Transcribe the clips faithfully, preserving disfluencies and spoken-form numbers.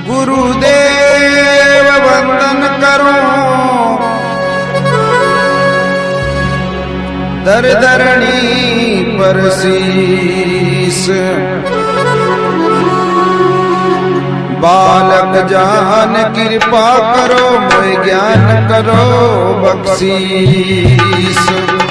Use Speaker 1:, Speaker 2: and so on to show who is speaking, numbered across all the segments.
Speaker 1: गुरुदेव वंदन करो दर धरणी पर शीस। बालक जान कृपा करो मोय ज्ञान करो बख्शीस।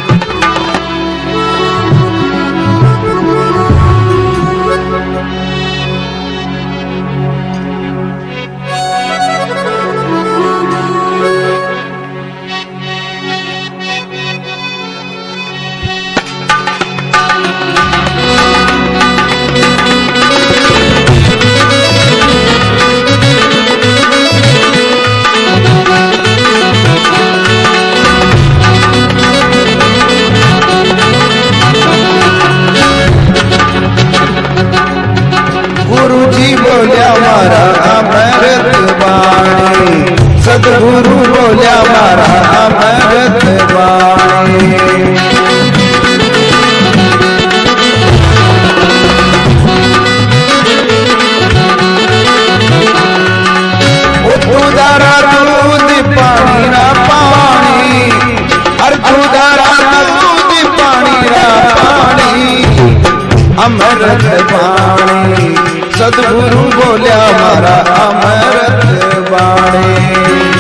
Speaker 1: बोल्या मारा अमृत वाणी, सदगुरु बोल्या मारा अमृत वाणी। उदारा दूध पानी ना पानी, हर उदारा दूध पानी ना पानी, अमृत वाणी। सदगुरु बोल्या मारा अमृत वाणी।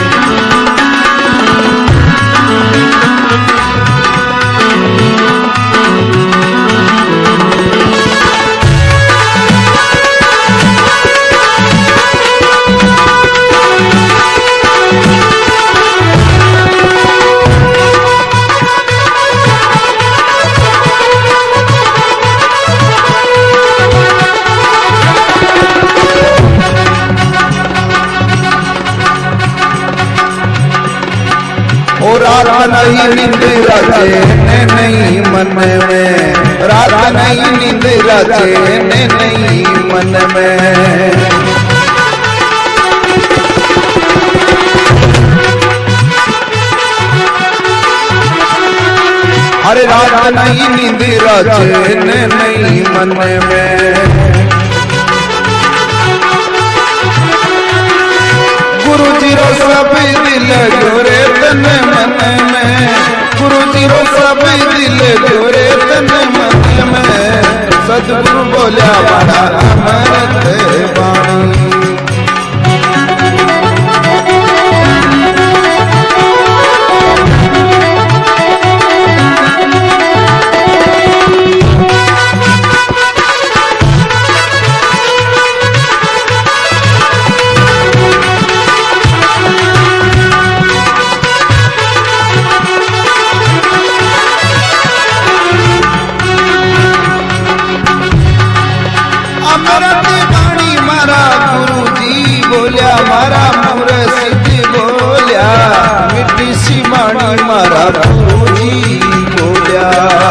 Speaker 1: और रात नहीं नींद राजे ने नहीं मन में, रात नहीं नींद राजे ने नहीं मन में। अरे रात नहीं नींद राजे ने नहीं मन में। गुरु जी रो सब दिल जोरे तन मन में, गुरु जी रो सब दिल जोरे तन मन में। सदगुरु बोल्या मारा अमृत वाणी। अमृत वाणी मारा गुरु जी बोल्या मारा मोर सिद्धि बोल्या। मिट्टी सी वाणी मारा गुरु जी बोल्या।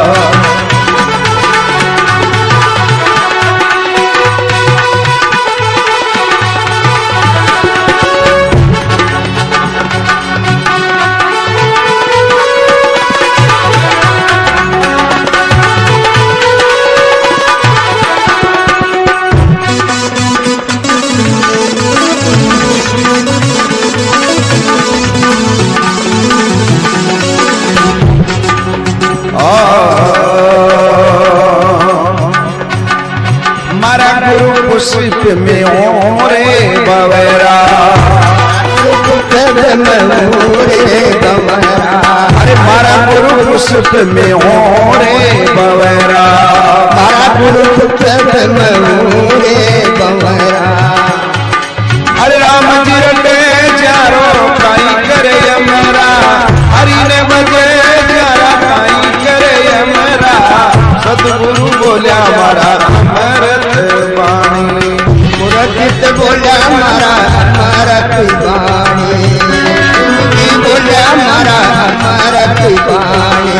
Speaker 1: मारा गुरु पुष्प में ओरे बवेरा, अरे मारा गुरु पुष्प में ओरे बवेरा, मारा गुरु पुष्प में ओरे बवेरा। अरे राम जी रटे चारो काई करे यमरा, हरि ने बजे चारा काई करे यमरा। सदगुरु बोल्या मारा अमृत वाणी। मुरकित बोल्या मारा अमृत वाणी, बोल्या मारा अमृत वाणी।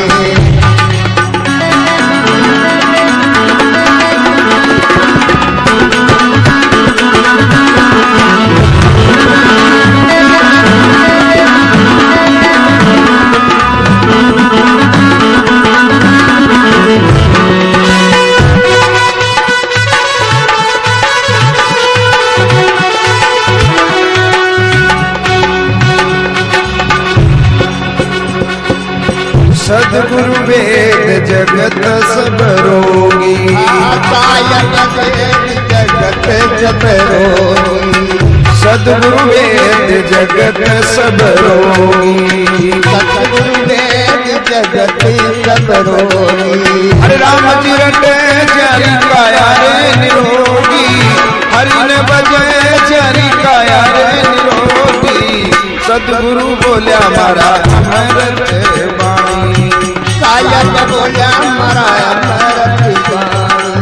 Speaker 1: सदगुरु वेद जगत सब रोगी,
Speaker 2: जगत सब रोगी,
Speaker 1: सदगुरु वेद जगत सब रोगी,
Speaker 2: सदगुरु वेद जगत सब रोगी।
Speaker 1: हरे राम जी रटे जरी काया रे निरोगी, हरि ने बजे जरी काया रे निरोगी, सदगुरु बोल्या मारा अमृत वाणी,
Speaker 2: सायक बोल्या मारा अमृत वाणी।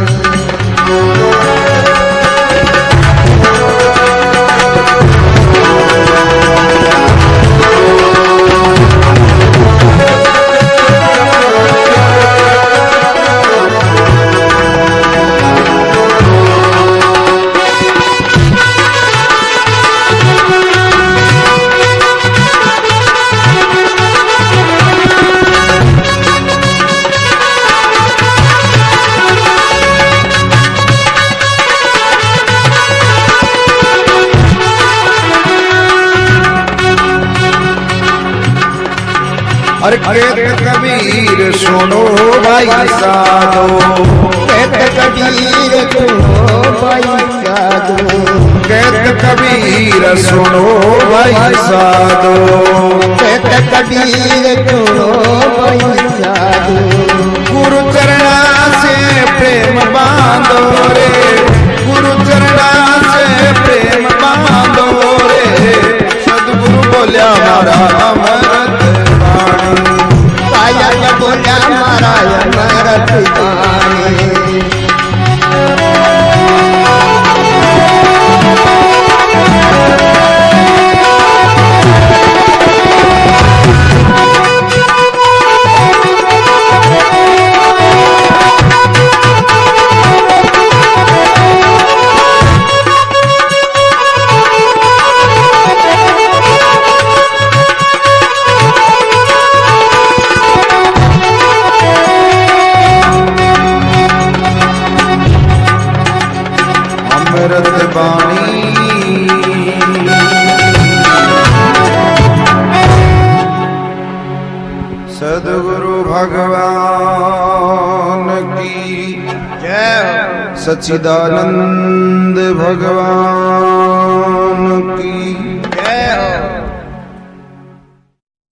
Speaker 1: अरे कहत कबीर सुनो भाई साधो,
Speaker 2: कहत कबीर सुनो भाई साधो,
Speaker 1: कहत कबीर सुनो भाई साधो,
Speaker 2: कहत कबीर सुनो भाई साधो।
Speaker 1: गुरु चरणा से प्रेम बांधो रे, गुरु चरणा से प्रेम बांधो रे, सदगुरु बोल्या मारा अमृत वाणी,
Speaker 2: सायक बोल्या मारा अमृत वाणी।
Speaker 1: अमृत वाणी सदगुरु भगवान की जय, सच्चिदानंद भगवान की